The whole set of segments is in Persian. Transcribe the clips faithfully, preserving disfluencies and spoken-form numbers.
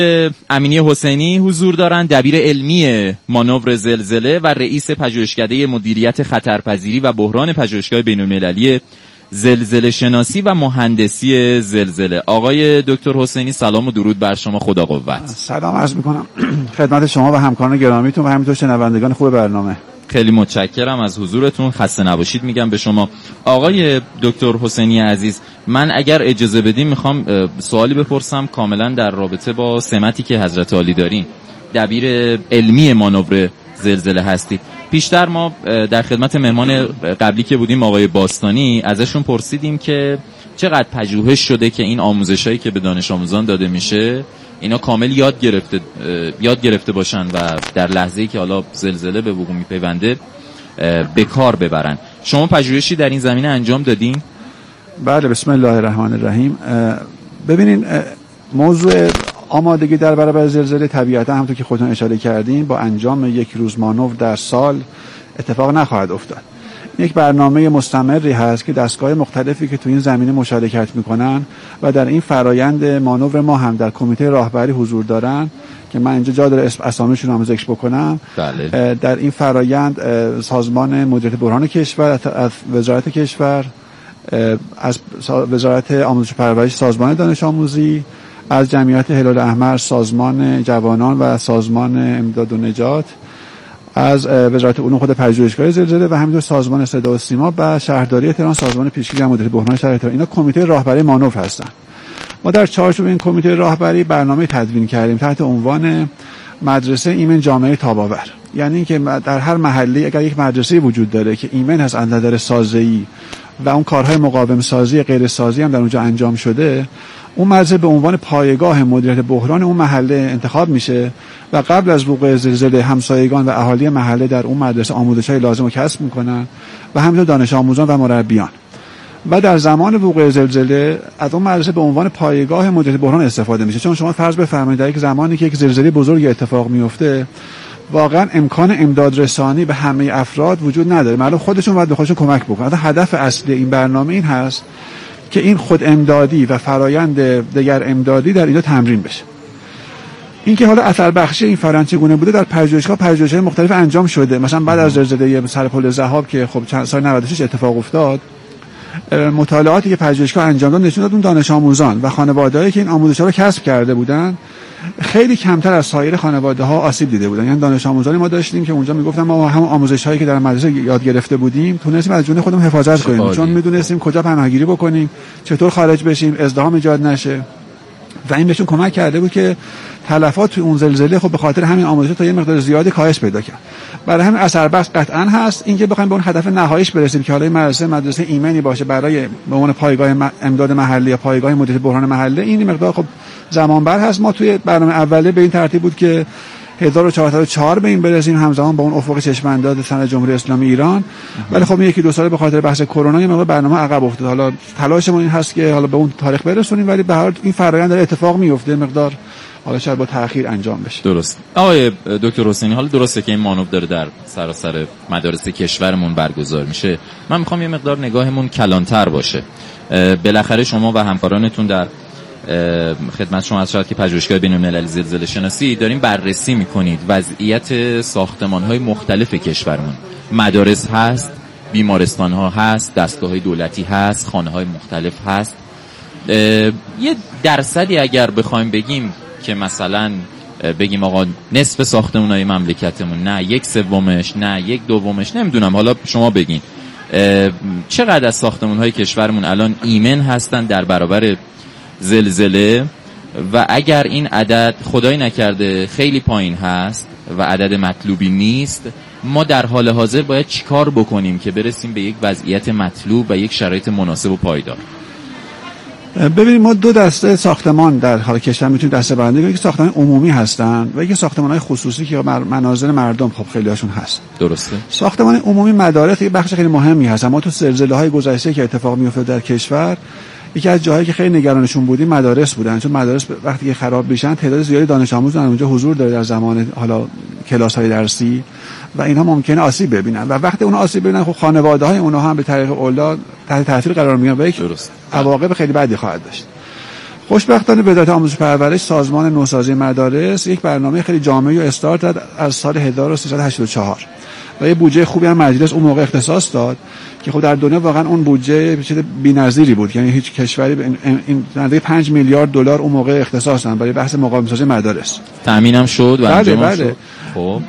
امینی حسینی حضور دارند، دبیر علمی مانور زلزله و رئیس پژوهشکده مدیریت خطرپذیری و بحران پژوهشگاه بین‌المللی زلزله شناسی و مهندسی زلزله. آقای دکتر حسینی سلام و درود بر شما، خدا قوت. سلام عرض میکنم خدمت شما و همکاران گرامیتون و همینطور شنوندگان خوب برنامه. خیلی متشکرم از حضورتون، خسته نباشید میگم به شما. آقای دکتر حسینی عزیز، من اگر اجازه بدیم میخوام سوالی بپرسم کاملا در رابطه با سمتی که حضرت عالی دارین، دبیر علمی مانور زلزله هستید. پیشتر ما در خدمت مهمان قبلی که بودیم آقای باستانی ازشون پرسیدیم که چقدر پژوهش شده که این آموزشایی که به دانش آموزان داده میشه اینا کامل یاد گرفته یاد گرفته باشن و در لحظه‌ای که حالا زلزله به وقوع میپیونده به کار ببرن. شما پژوهشی در این زمینه انجام دادین؟ بله، بسم الله الرحمن الرحیم. ببینین، موضوع آمادگی در برابر زلزله طبیعتا همونطور که خودتون اشاره کردین با انجام یک روز مانور در سال اتفاق نخواهد افتاد. یک برنامه مستمری هست که دستگاه مختلفی که تو این زمینه مشارکت میکنن و در این فرایند مانور ما هم در کمیته راهبری حضور دارن که من اینجا جا داره اسم اسامیشون رو هم ذکر بکنم. بله. در این فرایند سازمان مدیریت بحران کشور، از وزارت کشور، از وزارت آموزش و پرورش، سازمان دانش آموزی، از جمعیت هلال احمر، سازمان جوانان و سازمان امداد و نجات، از وزارت علوم خود پژوهشگاه زلزله و همینطور سازمان صدا و سیما و شهرداری تهران، سازمان پیشگیری مدیریت بحران شهر تهران. اینا کمیته راهبری مانور هستن. ما در چارچوب این کمیته راهبری برنامه تدوین کردیم تحت عنوان مدرسه ایمن جامعه تاب‌آور. یعنی اینکه در هر محله اگر یک مدرسه وجود داره که ایمن هست از نظر سازه‌ای و اون کارهای مقاوم سازی غیر سازی هم در اونجا انجام شده، اون مدرسه به عنوان پایگاه مدیریت بحران اون محله انتخاب میشه و قبل از وقوع زلزله همسایگان و اهالی محله در اون مدرسه آموزش‌های لازم رو کسب میکنن و همینطور دانش آموزان و مربیان. و در زمان وقوع زلزله از اون مدرسه به عنوان پایگاه مدیریت بحران استفاده میشه. چون شما فرض بفرمایید در یک زمانی که یک زلزله بزرگی اتفاق میفته واقعا امکان امداد رسانی به همه افراد وجود نداره. مردم خودشون باید به خودشون کمک بکنن. هدف اصلی این برنامه این هست که این خود امدادی و فرایند دیگر امدادی در اینجا تمرین بشه. اینکه حالا اثر بخشی این فرآیند چگونه بوده، در پژوهشگاه پژوهش‌های مختلف انجام شده. مثلا بعد از زلزله سر پل ضحاک که خب چند سال نود و شش اتفاق افتاد، مطالعاتی که پژوهشگاه انجام داد نشون داد اون دانش آموزان و خانواده‌هایی که این آموزش‌ها رو کسب کرده بودن خیلی کمتر از سایر خانواده‌ها آسیب دیده بودن. یعنی دانش آموزانی ما داشتیم که اونجا میگفتن ما هم آموزش‌هایی که در مدرسه یاد گرفته بودیم تونستیم از جون خودمون حفاظت کنیم، چون میدونستیم کجا پناهگیری بکنیم، چطور خارج بشیم، ازدحام ایجاد نشه و این بهشون کمک کرده بود که تلفات توی اون زلزله خب به خاطر همین آموزش تا یه مقدار زیادی کاهش پیدا کرد. برای همین اثر بخش قطعاً هست. اینکه بخوایم به اون هدف نهاییش برسیم که حالا مدرسه مدرسه ایمنی باشه برای به عنوان پایگاه امداد محلی یا پایگاه مدیریت بحران محله، این مقدار خب زمان بر هست. ما توی برنامه اوله به این ترتیب بود که هزار و چهارصد و چهار به این برسیم همزمان با اون افق چشم‌انداز سند جمهوری اسلامی ایران. ولی خب یکی دو سال به خاطر بحث کرونا یه مقدار برنامه عقب افتاد. حالا تلاشمون این هست که حالا به اون تاریخ برسونیم، ولی به هر حال این فرآیند داره اتفاق میفته، مقدار حالا شاید با تأخیر انجام بشه. درست. آقای دکتر حسینی، حالا درسته که این مانور داره در سراسر مدارس کشورمون برگزار میشه. من میخوام یه مقدار نگاهمون کلانتر باشه. بالاخره شما و همکارانتون در خدمت شما از شرکت پژوهشگاه بین‌المللی زلزله شناسی دارین بررسی میکنید وضعیت ساختمان‌های مختلف کشورمون. مدارس هست، بیمارستان‌ها هست، دستگاه‌های دولتی هست، خانه‌های مختلف هست. یه درصدی اگر بخوایم بگیم که مثلا بگیم آقا نصف ساختمان‌های مملکتمون، نه یک سومش، نه یک دومش، نمیدونم، حالا شما بگین چقدر از ساختمان‌های کشورمون الان ایمن هستن در برابر زلزله و اگر این عدد خدای نکرده خیلی پایین هست و عدد مطلوبی نیست، ما در حال حاضر باید چیکار بکنیم که برسیم به یک وضعیت مطلوب و یک شرایط مناسب و پایدار؟ ببینید، ما دو دسته ساختمان در حال کشور میتونیم دسته بندی کنیم. یکی ساختمان عمومی هستن و یکی ساختمان‌های خصوصی که منازل مردم خب خیلی هاشون هست. درسته. ساختمان عمومی مدارس یک بخش خیلی مهمی هست. ما تو زلزله‌های گذشته که اتفاق میافتاد در کشور، یکی از جاهایی که خیلی نگرانشون بودیم مدارس بودن، چون مدارس وقتی که خراب میشن تعداد زیادی دانش آموز در اونجا حضور داره در زمان حالا کلاس‌های درسی و اینها ممکنه آسیب ببینن و وقتی اون آسیب ببینن خب خانواده‌های اونها هم به طریق اولا تحت تاثیر قرار میگیرن و یک عواقب خیلی بدی خواهد داشت. خوشبختانه وزارت آموزش و پرورش سازمان نوسازی مدارس یک برنامه خیلی جامعی و استارت داد از سال هزار و سیصد و هشتاد و چهار و یه بودجه خوبی هم مجلس اون موقع اختصاص داد که خب در دنیا واقعا اون بودجه چیز بی‌نظیری بود، یعنی هیچ کشوری این نزدیک پنج میلیارد دلار اون موقع اختصاص دادن برای بحث مقاوم سازی مدارس. تامینم شد و انجام بله شد. خب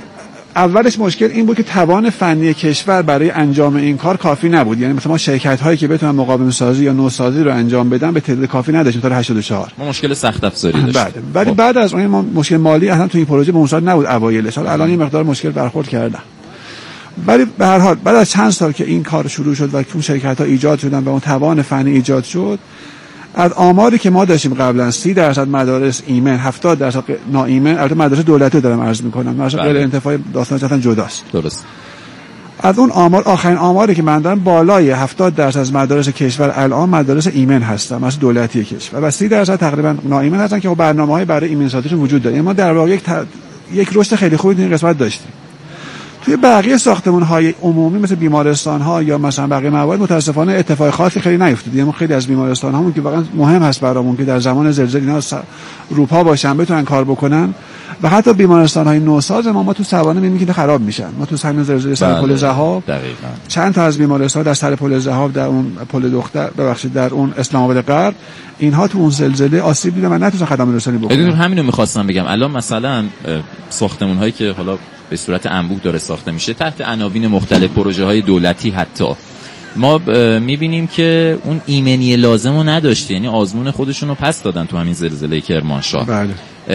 اولش مشکل این بود که توان فنی کشور برای انجام این کار کافی نبود، یعنی مثلا ما شرکت هایی که بتونن مقاوم سازی یا نوسازی رو انجام بدن به تعداد کافی نداشتیم تا هشتاد و چهار. ما مشکل سخت افزاری داشتیم. بله، ولی خب. بعد از اون ما مشکل مالی اصلا تو این پروژه به اون صورت نبود اوایلش، حالا الان این مقدار مشکل برخورد کردن. ولی به هر حال بعد از چند سال که این کار شروع شد و اون شرکت ها ایجاد شدن و اون توان فنی ایجاد شد، از آماری که ما داشتیم قبلا سی درصد مدارس ایمن، هفتاد درصد ناایمن، البته مدارس دولتی دارم عرض میکنم، مدارس غیر انتفاعی داستانش اصلا جداست. درست. از اون آمار، آخرین آماری که من دارم بالای هفتاد درصد از مدارس کشور الان مدارس ایمن هستن، مدارس دولتی کشور، و سی درصد تقریبا ناایمن هستن که برنامه‌های برای ایمن سازیشون وجود داره. یعنی ما در واقع یک ت... یک رشد خیلی خوبی این قسمت داشتیم. توی بقیه ساختمان‌های عمومی مثل بیمارستان‌ها یا مثلا بقیه موارد متأسفانه اتفاق خاصی خیلی نیفتاد. یعنی خیلی از بیمارستان‌هامون که واقعا مهم هست برامون که در زمان زلزله اینا روپا باشن بتونن کار بکنن، و حتی بیمارستان‌های نوساز ما ما تو سوانه می‌بینیم که خراب میشن. ما تو همین زلزله سر پل ذهاب چند تا از بیمارستان در سر پل ذهاب، در اون پل دختر ببخشید در اون اسلام آباد غرب، اینها تو اون زلزله آسیب دیدن و نتونستن خدمات رسانی بکنن. همین رو می‌خواستم بگم. الان مثلا ساختمان‌هایی که حالا به صورت انبوه داره ساخته میشه تحت عناوین مختلف، پروژه‌های دولتی، حتی ما میبینیم که اون ایمنی لازم رو نداشته، یعنی آزمون خودشون رو پس دادن تو همین زلزله کرمانشاه. بله.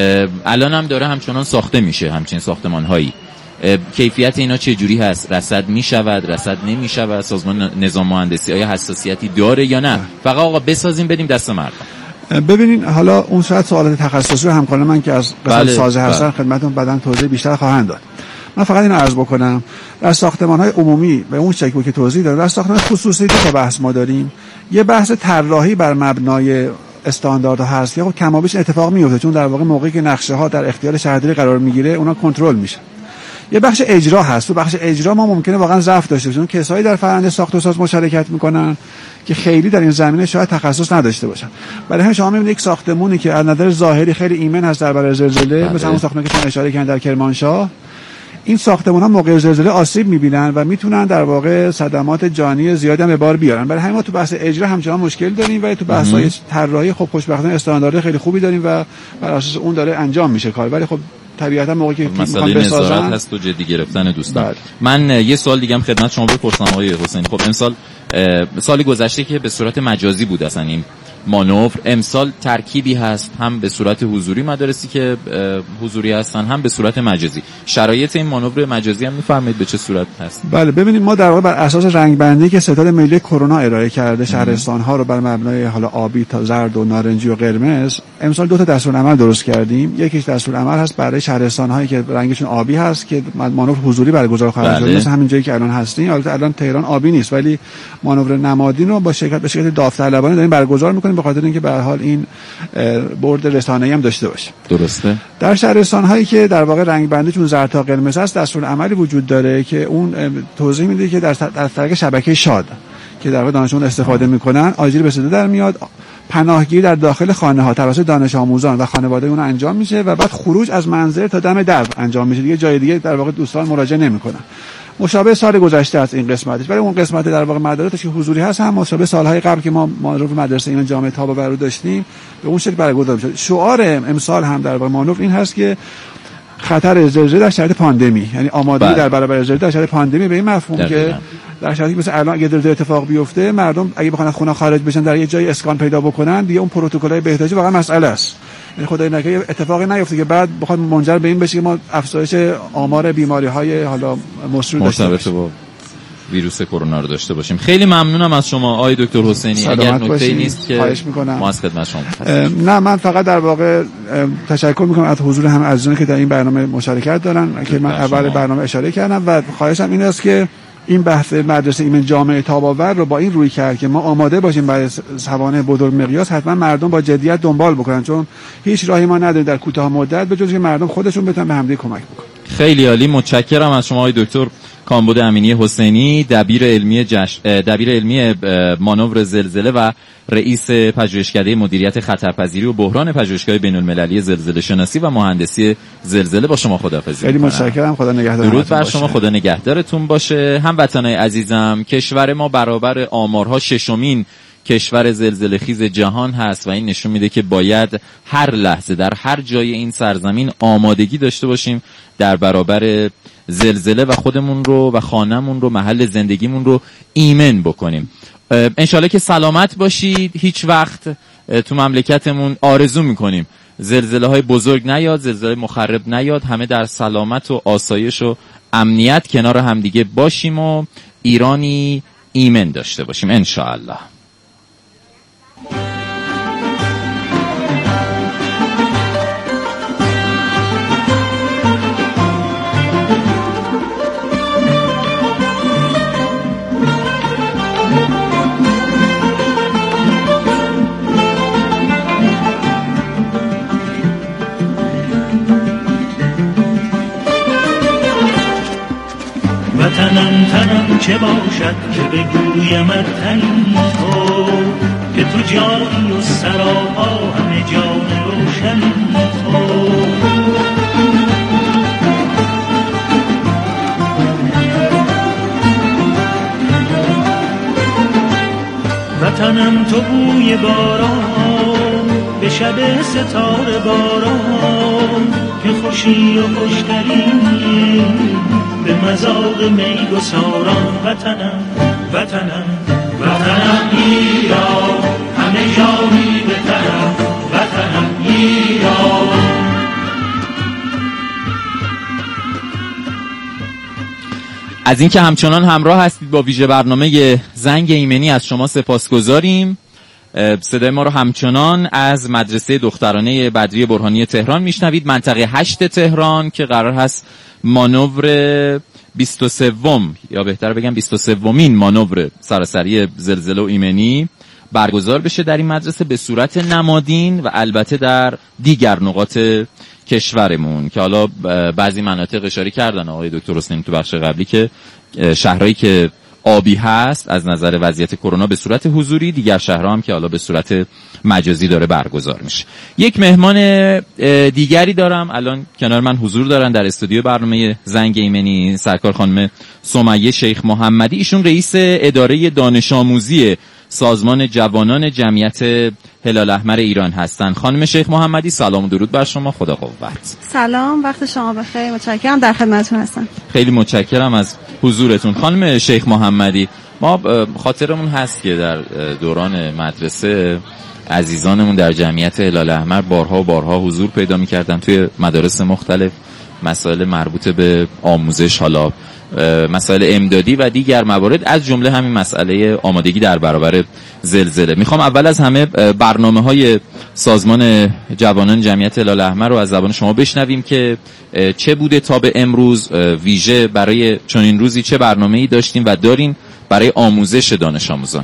الان هم داره همچنان ساخته میشه همچین ساختمان‌هایی. کیفیت اینا چه جوری هست؟ رصد میشود، رصد نمیشود؟ سازمان نظام مهندسی آیا حساسیتی داره یا نه؟ فقط آقا بسازیم بدیم دست مردم. ببینین حالا اون شاید سوالات تخصصی رو همکاران من که از قسمت بله، سازه هستن بله. خدمتتون بعداً توضیح بیشتر خواهند داد. من فقط اینو عرض بکنم در ساختمان‌های عمومی به اون شکلی که توضیح دادم، در ساختمان خصوصی دو تا بحث ما داریم. یه بحث طراحی بر مبنای استانداردها هست که خب کمابیش اتفاق میفته، چون در واقع موقعی که نقشه ها در اختیار شهرداری قرار میگیره اونا کنترل میشه. یه بخش اجرا هست. تو بخش اجرا ما ممکنه واقعا ضعف داشته باشیم، کسایی در فرآیند ساخت و ساز مشارکت میکنن که خیلی در این زمینه شاید تخصص نداشته باشن. برای همین شما میبینید یک ساختمونی که از نظر ظاهری خیلی ایمن هست در برابر زلزله، مثلا اون ساختمانی که شما اشاره کردن در کرمانشاه، این ساختمان‌ها موقع زلزله آسیب می‌بینن و میتونن در واقع صدمات جانی زیادی هم به بار بیارن. برای همین ما تو بحث اجرا همچنان مشکل داریم و تو بحث‌های طراحی خب خوشبختانه استاندارد خیلی خوبی داریم و بر اساس اون داره انجام میشه کار. ولی خب طبیعتا موقعی که مسئله نظارت هست و جدی گرفتن دوستان. بله. من یه سوال دیگه هم خدمت شما بپرسم آقای حسینی. خب امسال سال گذشته که به صورت مجازی بود اصلا این مانور، امسال ترکیبی هست هم به صورت حضوری مدارسی که حضوری هستن هم به صورت مجازی. شرایط این مانور مجازی هم میفرمایید به چه صورت هست؟ بله ببینید ما در واقع بر اساس رنگبندی که ستاد ملی کرونا ارائه کرده شهرستان ها رو بر مبنای حالا آبی تا زرد و نارنجی و قرمز، امسال دو تا دستورالعمل درست کردیم. یکیش دستورالعمل هست برای شهرستان هایی که رنگشون آبی هست که مانور حضوری برگزار خواهد شد، مثل همین جایی که الان هستیم. البته الان تهران آبی نیست ولی مانور نمادین رو با شرکت به شکل داوطلبانه داریم برگزار می‌کنیم به خاطر اینکه به هر حال این برد رسانه‌ای هم داشته باشه. درسته. در شهرستان هایی که در واقع رنگ بندی چون زرد تا قرمز است دستورالعملی وجود داره که اون توضیح میده که در در طریق شبکه شاد که در واقع دانشجویان استفاده میکنن آجیل به صدا در میاد، پناهگیری در داخل خانه ها توسط دانش آموزان و خانواده اون انجام میشه و بعد خروج از منزل تا دم در انجام میشه. دیگه جای دیگه در واقع دوستان مراجعه نمیکنن. مشابه سال گذشته است این قسمتش، ولی اون قسمت در واقع مدارسش که حضوری هست هم مشابه سالهای قبل که ما مانور مدرسه ایمان جامعه تابا رو داشتیم به اون شکل برگزار می‌شد. شعار امسال هم در واقع مانور این هست که خطر زلزله در شرایط پاندمی، یعنی آمادگی در برابر زلزله در شرایط پاندمی، به این مفهوم که در شرایطی مثل الان اگه زلزله اتفاق بیفته مردم اگه بخوان از خونه خارج بشن در یه جای اسکان پیدا بکنن، دیگه اون پروتکل‌های بهداشتی واقعا مسئله است. یعنی خدای نکنه اتفاقی نیفته که بعد بخواد منجر به این بشه که ما افزایش آمار بیماری‌های حالا مصور داشته باشیم، با ویروس کرونا رو داشته باشیم. خیلی ممنونم از شما آقای دکتر حسینی. اگر نکته‌ای نیست که ما از خدمت شما هستیم. نه من فقط در واقع تشکر می‌کنم از حضور همه عزیزانی که در این برنامه مشارکت دارن که من اول برنامه اشاره کردم و خواهشم این است که این بحث مدرسه ایمن جامعه تاباور رو با این روی کرد که ما آماده باشیم برای سوانح بزرگ مقیاس، حتما مردم با جدیت دنبال بکنن، چون هیچ راهی ما نداریم در کوتاه مدت به جز که مردم خودشون بتونن به همدیگه کمک بکنن. خیلی عالی، متشکرم از شما آقای دکتر کامبد امینی حسینی، دبیر علمی جش... دبیر علمی مانور زلزله و رئیس پژوهشکده مدیریت خطرپذیری و بحران پژوهشگاه بین‌المللی زلزله شناسی و مهندسی زلزله. با شما خداحافظی. خیلی متشکرم، خدا نگهدار. درود بر شما، خدا نگهدارتون باشه. هموطنان عزیزم، کشور ما برابر آمارها ششمین کشور زلزله خیز جهان هست و این نشون میده که باید هر لحظه در هر جای این سرزمین آمادگی داشته باشیم در برابر زلزله و خودمون رو و خانمون رو، محل زندگیمون رو ایمن بکنیم. انشالله که سلامت باشید. هیچ وقت تو مملکتمون آرزو میکنیم زلزله های بزرگ نیاد، زلزله مخرب نیاد، همه در سلامت و آسایش و امنیت کنار همدیگه باشیم و ایرانی ایمن داشته باشیم انشاءالله. وطنم تنم چه باشد که بگویمت تن تو، که تو جانی و سراپا همه جان روشن تو. وطنم تو بوی باران به شب ستاره باران، که خوشی و خوشترینی به مذاق می گساران. وطنم وطنم وطنم ایران، همه جانی به طرف وطنم ایران. از اینکه همچنان همراه هستید با ویژه برنامه زنگ ایمنی از شما سپاسگزاریم. صدای ما رو همچنان از مدرسه دخترانه بدری برهانی تهران میشنوید، منطقه هشت تهران، که قرار هست مانور بیست و سه یا بهتر بگم بیست و سه مین مانور سراسری زلزله و ایمنی برگزار بشه در این مدرسه به صورت نمادین و البته در دیگر نقاط کشورمون، که حالا بعضی مناطق اشاره کردن آقای دکتر حسینی تو بخش قبلی که شهرهایی که آبی هست از نظر وضعیت کرونا به صورت حضوری، دیگر شهرها هم که حالا به صورت مجازی داره برگزار میشه. یک مهمان دیگری دارم الان کنار من حضور دارن در استودیو برنامه زنگ ایمنی، سرکار خانم سمیه شیخ محمدی. ایشون رئیس اداره دانش آموزی سازمان جوانان جمعیت هلال احمر ایران هستند. خانم شیخ محمدی سلام و درود بر شما، خدا قوت. سلام، وقت شما بخیر، متشکرم، در خدمتتون هستم. خیلی متشکرم از حضورتون. خانم شیخ محمدی، ما خاطرمون هست که در دوران مدرسه عزیزانمون در جمعیت هلال احمر بارها و بارها حضور پیدا می‌کردن توی مدارس مختلف، مسائل مربوط به آموزش، حالا مسائل امدادی و دیگر موارد، از جمله همین مسئله آمادگی در برابر زلزله. میخوام اول از همه برنامه‌های سازمان جوانان جمعیت هلال احمر رو از زبان شما بشنویم که چه بوده تا به امروز، ویژه برای چنین روزی چه برنامه‌ای داشتیم و دارین برای آموزش دانش آموزان.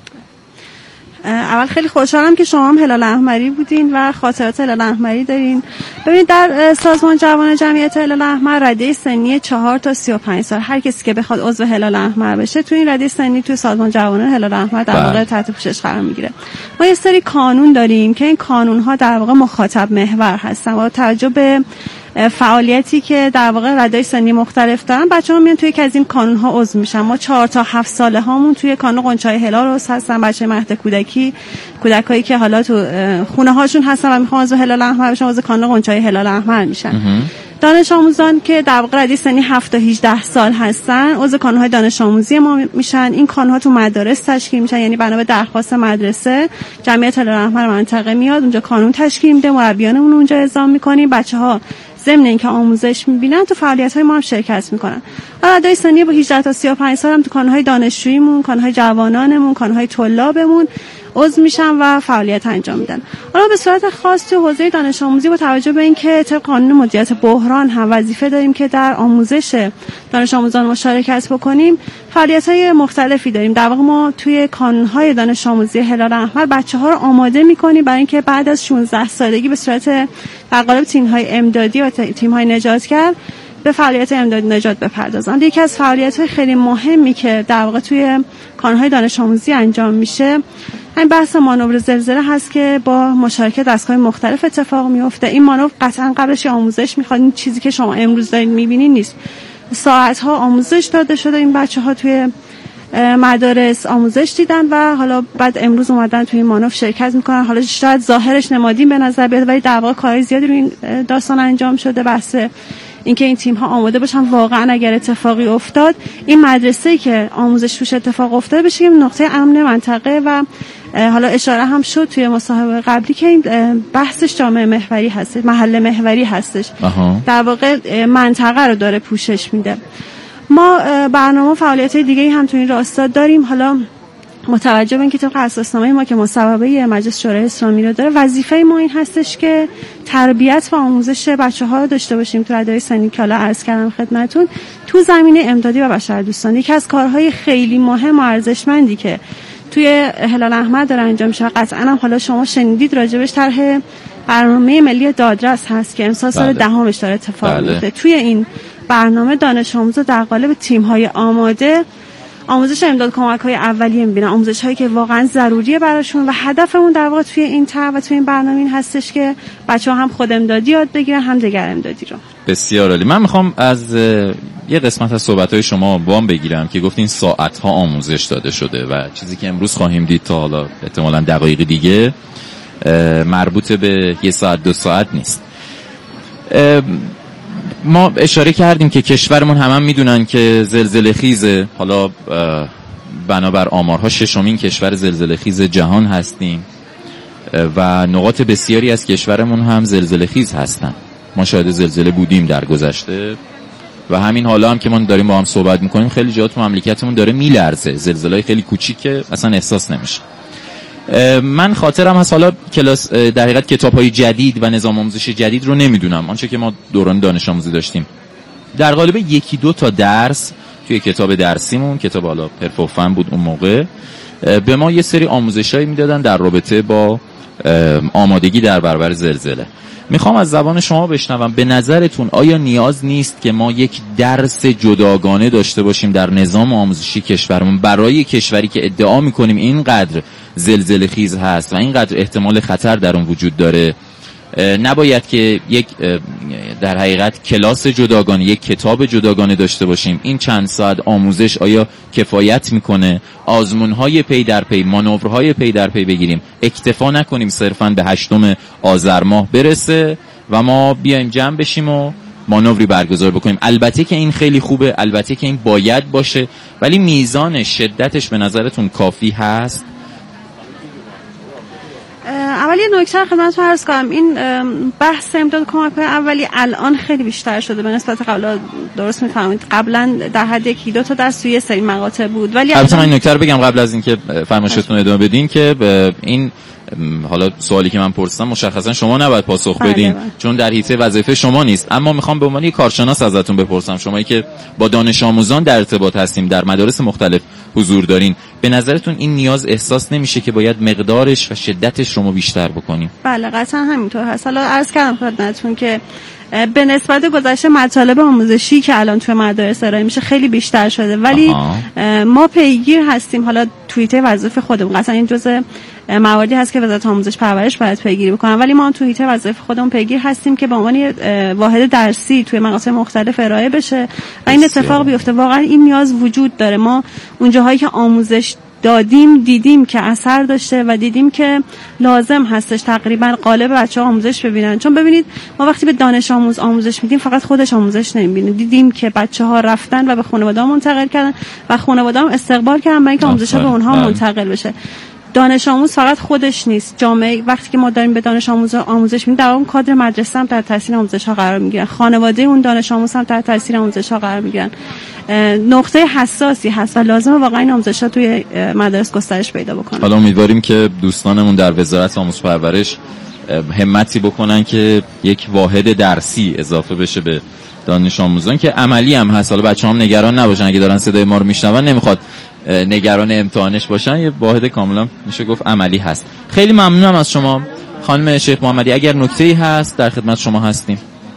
اول خیلی خوشحالم که شما هم هلال احمری بودین و خاطرات هلال احمری دارین. ببینید در سازمان جوانان جمعیت هلال احمر رده سنی چهار تا سی و پنج سال، هر کسی که بخواد عضو هلال احمر بشه تو این رده سنی تو سازمان جوانان هلال احمر در واقع تحت پوشش قرار میگیره. ما یه سری قانون داریم که این قانون ها در واقع مخاطب محور هستن و توجه به فعالیتی که در واقع ردای سنی مختلف دارن، بچه‌ها میان توی یک از این کانون‌ها عضو میشن. ما چهار تا هفت ساله هامون توی کانون غنچه‌های هلال عضو هستن، بچه مهد کودکی، کودکایی که حالا تو خونه هاشون هستن و میخوان عضو هلال احمر بشن، عضو کانون غنچه‌های هلال احمر میشن. دانش آموزان که در واقع رده سنی هفت تا هجده سال هستن عضو کانون‌های دانش آموزی ما میشن. این کانون‌ها تو مدارس تشکیل میشن، یعنی بنا به درخواست مدرسه جمعیت هلال احمر منطقه میاد اونجا کانون تشکیل میده، مربیانمون اونجا اعزام میکنیم، بچه‌ها ضمن اینکه آموزش میبینن تو فعالیت‌های ما هم شرکت میکنن. رده سنی با هجده تا سی و پنج سال هم تو کانون‌های دانشجوییمون، کانون‌های جوانانمون، کانون‌های طلابمون عضو میشن و فعالیت انجام میدن. حالا به صورت خاص تو حوزه دانش آموزی با توجه به اینکه طبق قانون مدیریت بحران هم وظیفه داریم که در آموزش دانش آموزان مشارکت بکنیم، فعالیت‌های مختلفی داریم. در واقع ما توی کانون‌های دانش آموزی هلال احمر بچه‌ها رو آماده می‌کنیم برای اینکه بعد از شانزده سالگی به صورت در قالب تیم‌های امدادی و تیم‌های نجاتگر به فعالیت امداد نجات بپردازند. یکی از فعالیت‌های خیلی مهمی که در واقع توی کانون‌های دانش آموزی انجام میشه همین بحث مانور زلزله هست که با مشارکت دستگاه مختلف اتفاق میفته. این مانور قطعا قبلش آموزش میخواد، این چیزی که شما امروز دارید میبینید نیست. ساعت‌ها آموزش داده شده، این بچه‌ها توی مدارس آموزش دیدن و حالا بعد امروز اومدن توی این مانور شرکت میکنن. حالا شاید ظاهرش نمادین به نظر بیاد ولی در واقع کارهای زیادی روی این داستان انجام شده. بحث اینکه این تیم ها آماده باشن واقعا اگر اتفاقی افتاد این مدرسه‌ای که آموزش توش اتفاق افتاده بشه نقطه امن منطقه. و حالا اشاره هم شد توی مصاحبه قبلی که این بحثش جامعه محوری هست، محل محوری هستش. آها. در واقع منطقه رو داره پوشش میده. ما برنامه فعالیت‌های دیگه‌ای هم تو این راستا داریم. حالا متوجه به اینکه طبق اساسنامه ما که مصوبه مجلس شورای اسلامی رو داره، وظیفه ما این هستش که تربیت و آموزش بچه‌ها رو داشته باشیم تو رده‌های سنی که حالا عرض کردم خدمتتون تو زمینه امدادی و بشردوستانه. یکی از کارهای خیلی مهم و ارزشمندی که توی هلال احمر داره انجام میشه، قطعاً هم حالا شما شنیدید راجبش، طرح برنامه ملی دادرس هست که امسال سال دهمش داره اتفاق میفته. توی این برنامه دانش آموزا در قالب تیم‌های آماده آموزش امداد کمک‌های اولیه می‌بینن، آموزش‌هایی که واقعا ضروریه براشون و هدفمون در واقع توی این طرح و توی این برنامه این هستش که بچه‌ها هم خود امدادی یاد بگیرن هم دگر امدادی رو. بسیار عالی. من می‌خوام از یه قسمت از صحبت‌های شما وام بگیرم که گفتین ساعت‌ها آموزش داده شده و چیزی که امروز خواهیم دید تا حالا احتمالاً دقایق دیگه مربوط به یه ساعت دو ساعت نیست. ما اشاره کردیم که کشورمون همه هم میدونن که زلزله خیزه. حالا بنابر آمارها ششمین کشور زلزله خیز جهان هستیم و نقاط بسیاری از کشورمون هم زلزله خیز هستن. ما شاهد زلزله بودیم در گذشته و همین حالا هم که ما داریم با هم صحبت میکنیم خیلی جا تو مملکتمون داره میلرزه، زلزله‌های خیلی کوچیکه اصلا احساس نمیشه. من خاطرم هست، حالا کلاس در حقیقت کتاب‌های جدید و نظام آموزشی جدید رو نمیدونم، آنچه که ما دوران دانش آموزی داشتیم در قالب یکی دو تا درس توی کتاب درسیمون، کتاب حالا پرفوفن بود اون موقع، به ما یه سری آموزشایی میدادن در رابطه با آمادگی در برابر زلزله. میخوام از زبان شما بشنوم، به نظرتون آیا نیاز نیست که ما یک درس جداگانه داشته باشیم در نظام آموزشی کشورمون برای کشوری که ادعا میکنیم اینقدر زلزله خیز هست و اینقدر احتمال خطر در اون وجود داره؟ نباید که یک در حقیقت کلاس جداگانه، یک کتاب جداگانه داشته باشیم؟ این چند ساعت آموزش آیا کفایت میکنه؟ آزمونهای پی در پی، مانورهای پی در پی بگیریم، اکتفا نکنیم صرفاً به هشتم آذر ماه برسه و ما بیایم جمع بشیم و مانوری برگزار بکنیم. البته که این خیلی خوبه، البته که این باید باشه، ولی میزان شدتش به نظرتون کافی هست؟ اولی نکته خدمتتون عرض کنم، این بحث امداد کمک‌های اولی الان خیلی بیشتر شده به نسبت قبلا. درست می‌فهمید قبلا در حد یکی دو تا درس توی سری مقاطع بود، ولی البته من نکته رو بگم قبل از اینکه فرمایشتون ادامه بدین که این حالا سوالی که من پرسیدم مشخصا شما نباید پاسخ بدین بله بله. چون در حیطه وظیفه شما نیست، اما میخوام به عنوان یک کارشناس ازتون بپرسم، شمایی که با دانش آموزان در ارتباط هستیم، در مدارس مختلف حضور دارین، به نظرتون این نیاز احساس نمیشه که باید مقدارش و شدتش رو ما بیشتر بکنیم؟ بله قطعا همینطور هست. حالا عرض کردم خدمتتون که به نسبت گذشته مطالب آموزشی که الان توی مدارس ارائه میشه خیلی بیشتر شده، ولی آها. ما پیگیر هستیم. حالا توییته وظیفه خودمون قطعا این جزء مواردی هست که وزارت آموزش پرورش باید پیگیری بکنن، ولی ما توییته وظیفه خودمون پیگیر هستیم که به عنوان واحد درسی توی مقاطع مختلف ارائه بشه و این اتفاق بیفته. واقعا این نیاز وجود داره. ما اون جاهایی که آموزش دادیم دیدیم که اثر داشته و دیدیم که لازم هستش تقریبا قالب بچه‌ها آموزش ببینن. چون ببینید ما وقتی به دانش آموز آموزش میدیم فقط خودش آموزش نمیبینه، دیدیم که بچه‌ها رفتن و به خانواده‌ها منتقل کردن و خانواده‌ها هم استقبال کردن برای اینکه آموزش‌ها به اونها منتقل بشه. دانش آموز فقط خودش نیست، جامعه وقتی که ما داریم به دانش آموز آموزش میدیم در اون کادر مدرسه هم تحت تاثیر آموزش‌ها قرار میگیرن، خانواده اون دانش آموز هم تحت تاثیر آموزش‌ها قرار میگیرن. نقطه حساسی هست و لازمه واقعا این آموزش‌ها توی مدارس گسترش پیدا بکنه. حالا امیدواریم که دوستانمون در وزارت آموزش پرورش همتی بکنن که یک واحد درسی اضافه بشه به دانش آموزان که عملی هم هست. حالا بچه‌ها هم نگران نباشن، اگه دارن صدای ما رو میشنون نمیخواد نگران امتحانش باشن، یه واحد کاملا میشه گفت عملی هست. خیلی ممنونم از شما خانم شیخ محمدی. اگر نکته‌ای هست در خدمت شما هستیم.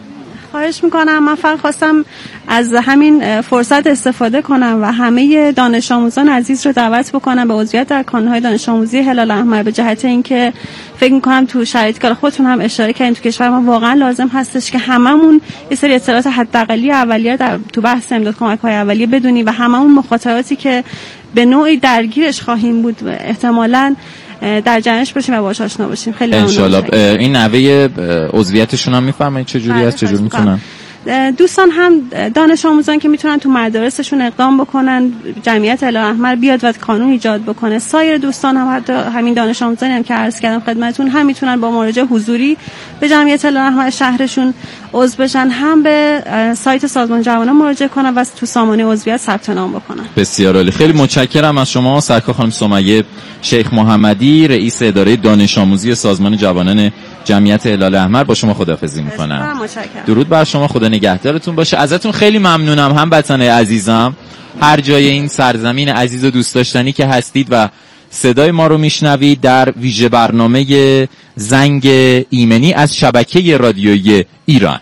خواهش میکنم. من فقط خواستم از همین فرصت استفاده کنم و همه دانش آموزان عزیز رو دعوت بکنم به عضویت در کانون‌های دانش آموزی هلال احمر، به جهت اینکه فکر میکنم تو شرایطی که خودتون هم اشاره کردین تو کشور ما واقعا لازم هستش که هممون یه سری اطلاعات حداقلی اولیه در تو بحث امداد کمک‌های اولیه بدونیم و هممون مخاطراتی که به نوعی درگیرش خواهیم بود و احتمالاً در جنش باشیم و باهاش آشنا باشیم. خیلی ممنونم. این نوه عضویتشون هم میفرمایید چجوری است، چجوری میتونن؟ دوستان هم دانش آموزان که میتونن تو مدارسشون اقدام بکنن، جمعیت هلال احمر بیاد و قانون ایجاد بکنه. سایر دوستان هم حتی همین دانش آموزانی هم که عرض کردم خدمتتون هم میتونن با مراجعه حضوری به جمعیت هلال احمر شهرشون عضو بشن، هم به سایت سازمان جوانان مراجعه کنن و تو سامانه عضویت ثبت نام بکنن. بسیار عالی. خیلی متشکرم از شما سرکار خانم سمیه شیخ محمدی، رئیس اداره دانش آموزی سازمان جوانان جمعیت هلال احمر. با شما خداحافظی میکنم. درود بر شما، خدا نگهدارتون باشه. ازتون خیلی ممنونم هم وطنای عزیزم، هر جای این سرزمین عزیز و دوست داشتنی که هستید و صدای ما رو میشنوید در ویژه برنامه زنگ ایمنی از شبکه رادیویی ایران.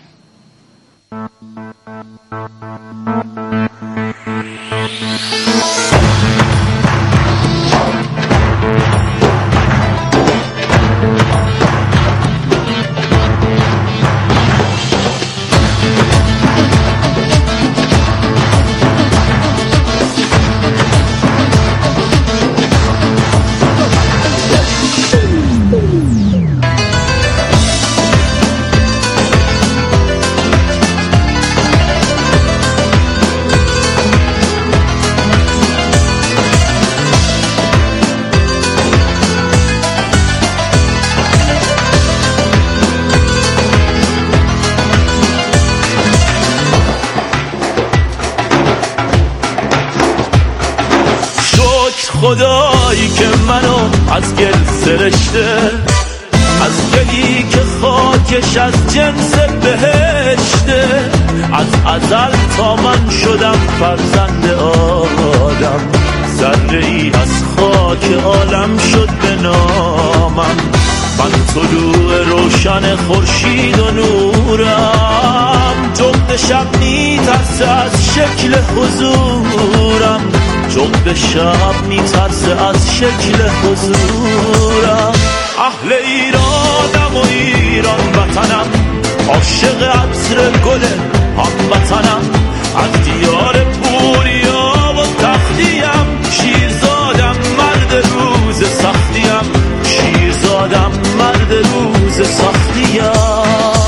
خدایی که منو از گل سرشته، از گلی که خاکش از جنس بهشته، از ازل تا من شدم فرزند آدم، ذره ای از خاک عالم شد به نامم. من طلوع روشن خورشید و نورم، جغد شب میترسه از شکل حضورم، جغد شب میترسه از شکل حضورم. اهل ایرانم و ایران وطنم، عاشق عطر گل هموطنم، از دیار پوریا و تختیم، شیرزادم مرد روز سختیم، شیرزادم مرد روز سختیم.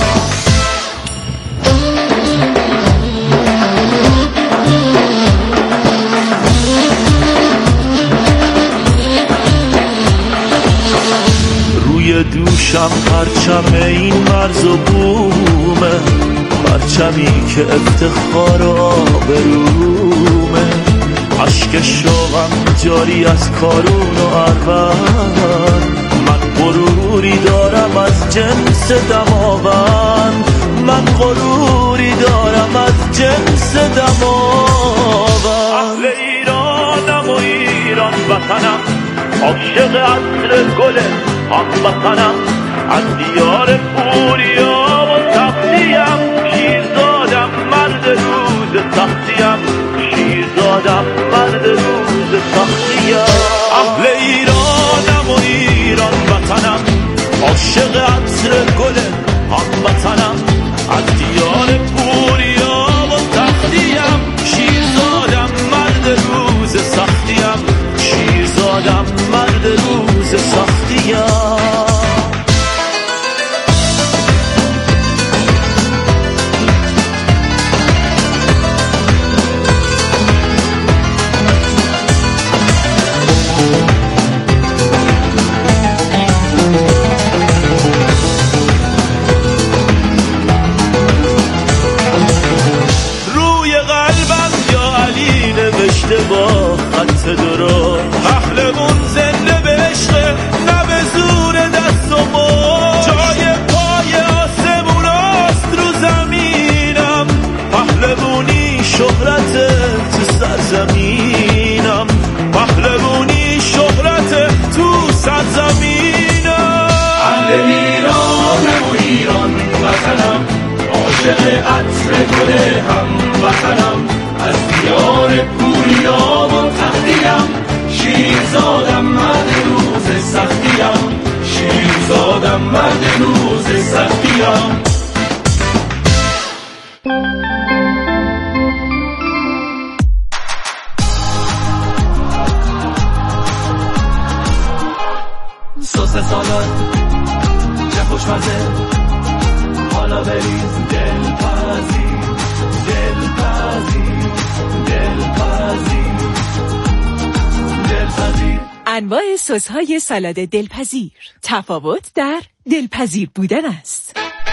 دوشم پرچم این مرز و بومه، پرچمی که افتخار و آبرومه، عشق شوقم جاری از کارون و ارون، من غروری دارم از جنس دماوند، من غروری دارم از جنس دماوند. اهل ایرانم و ایران وطنم، عاشق عطر گل هموطنم، از دیار پوریا و تختیم، شیرزادم مرد روز سختیم، شیرزادم مرد روز سختیم. اهل ایرانم و ایران وطنم، عاشق عطر گل هموطنم، از دیار پوریا و تختیم، شیرزادم مرد روز سختیم، شیرزادم مرد روز سختیم. عاشق عطر گل هم وطنم، از دیار پوریا و تختیم، شیرزادم مرد روز سختیم، شیرزادم مرد روز سختیم. سس سالاد چه خوشمزه، حالا بریز دلپزی دلپزی دلپزی دلپزی. انواع سس‌های سالاد دلپذیر، تفاوت در دلپذیر بودن است.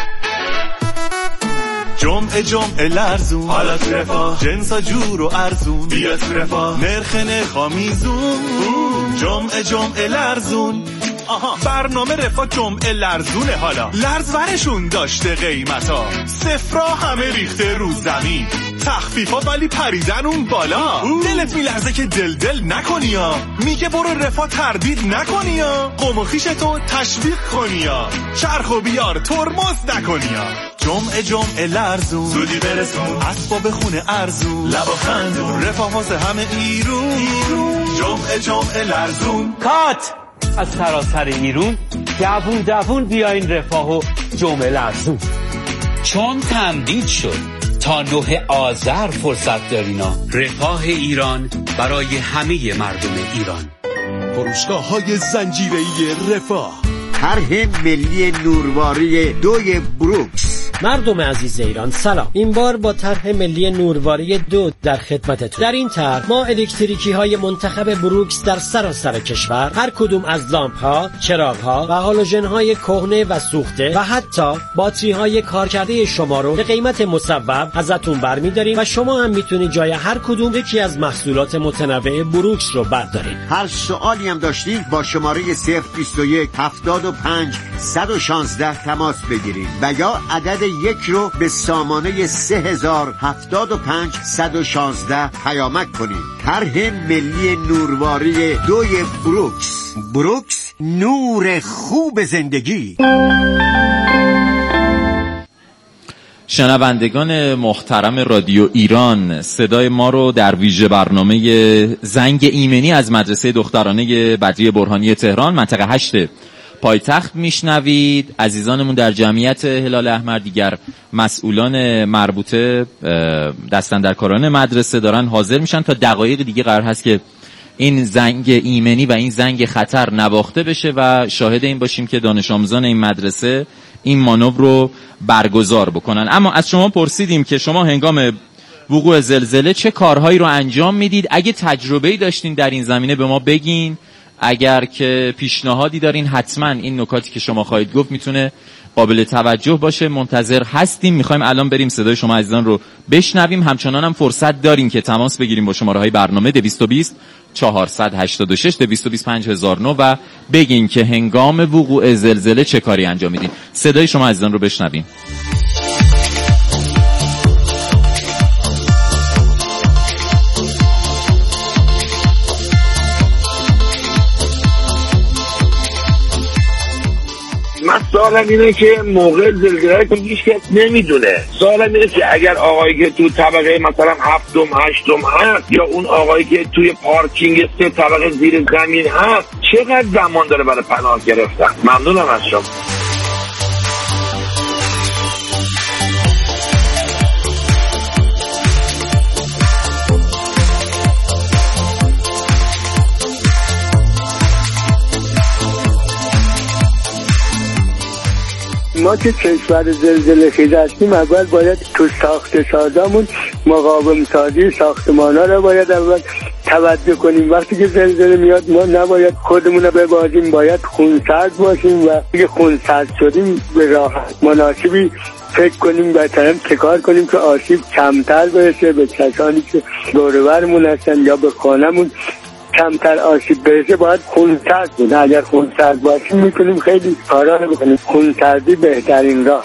جمعه جمعه لرزون، حالت رفاه، جنسا جور و ارزون، بیاد رفاه، نرخ نرخا میزون. جمعه جمعه لرزون، آها برنامه رفاه جمعه لرزونه، حالا لرز ورشون داشته قیمتا، صفرا همه ریخته رو زمین، تخفیفا ولی پریدن اون بالا. دلت میلرزه که دل دل نکنی ها، میگه برو رفاه تردید نکنی ها، قوم و خیشتو تشویق کنی ها، چرخ و بیار ترمز نکنی ها. جمعه جمعه لرزون، زودی برسون، اسباب خونه ارزون، لبا خندون، رفاه واسه همه ایرون. جمعه جمعه لرزون. کات از سراسر ایرون دوون دوون بیاین رفاه و جمعه لرزون، چون تمدید شد تا نه آذر فرصت دارینا. رفاه ایران برای همه مردم ایران. فروشگاه های زنجیره‌ای رفاه. طرح ملی نورواری دوی بروکس. مردم عزیز ایران سلام، این بار با طرح ملی نورواری دو در خدمتتون. در این طرح ما الکتریکی های منتخب بروکس در سراسر کشور، هر کدوم از لامپ ها، چراغ ها و هالوژن های کهنه و سوخته و حتی باتری های کارکرده شما رو به قیمت مصوب ازتون برمی‌داریم و شما هم میتونید جای هر کدوم یکی از محصولات متنوع بروکس رو بردارید. هر سوالی هم داشتید با شماره صفر بیست و یک هفتاد و پنج صد و شانزده تماس بگیرید و یا عدد یک رو به سامانه سه هزار هفتاد و پنج صد و شانزده پیامک کنید. طرح ملی نورواری دوی بروکس. بروکس، نور خوب زندگی. شنوندگان محترم رادیو ایران، صدای ما رو در ویژه برنامه زنگ ایمنی از مدرسه دخترانه بدری برهانی تهران منطقه هشت پایتخت میشنوید. عزیزانمون در جمعیت هلال احمر، دیگر مسئولان مربوطه، دستاندرکاران مدرسه دارن حاضر میشن تا دقایق دیگه قرار هست که این زنگ ایمنی و این زنگ خطر نواخته بشه و شاهد این باشیم که دانش آموزان این مدرسه این مانور رو برگزار بکنن. اما از شما پرسیدیم که شما هنگام وقوع زلزله چه کارهایی رو انجام میدید؟ اگه تجربه‌ای داشتین در این زمینه به ما بگین، اگر که پیشنهادی دارین حتما این نکاتی که شما خواهید گفت میتونه قابل توجه باشه. منتظر هستیم، میخوایم الان بریم صدای شما عزیزان رو بشنویم. همچنان هم فرصت داریم که تماس بگیریم با شماره های برنامه دویست و بیست چهارصد و هشتاد و شش دویست و بیست پنج هزار و نه و بگین که هنگام وقوع زلزله چه کاری انجام میدین. صدای شما عزیزان رو بشنویم. من سوالم اینه که موقع زلزله که هیچ کس نمیدونه. سوالم اینه که اگر آقایی که تو طبقه مثلا هفتم هشتم هست یا اون آقایی که توی پارکینگ سه طبقه زیر زمین هست چقدر زمان داره برای پناه گرفتن؟ ممنونم از شما. ما که کشور زلزله خیزه هستیم اول باید تو ساخت سازامون مقاوم سازی ساختمانا رو باید اول توجه کنیم. وقتی که زلزله میاد ما نباید خودمون رو ببازیم، باید خونسرد باشیم و اگه خونسرد شدیم به راحت مناسبی فکر کنیم و تمام تکار کنیم که آسیب کمتر برسه به کسانی که دور و برمون هستن یا به خانمون کمتر آسیب برسه. باید خونسرد بود. اگر خونسرد باشیم میتونیم خیلی کارا رو بکنیم. خونسردی بهترین راه.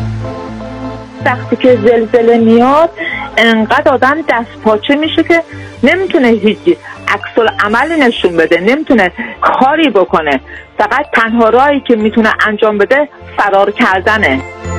وقتی که زلزله میاد انقدر آدم دست پاچه میشه که نمیتونه هیچی عکس العملی نشون بده، نمیتونه کاری بکنه. فقط تنها راهی که میتونه انجام بده فرار کردنه.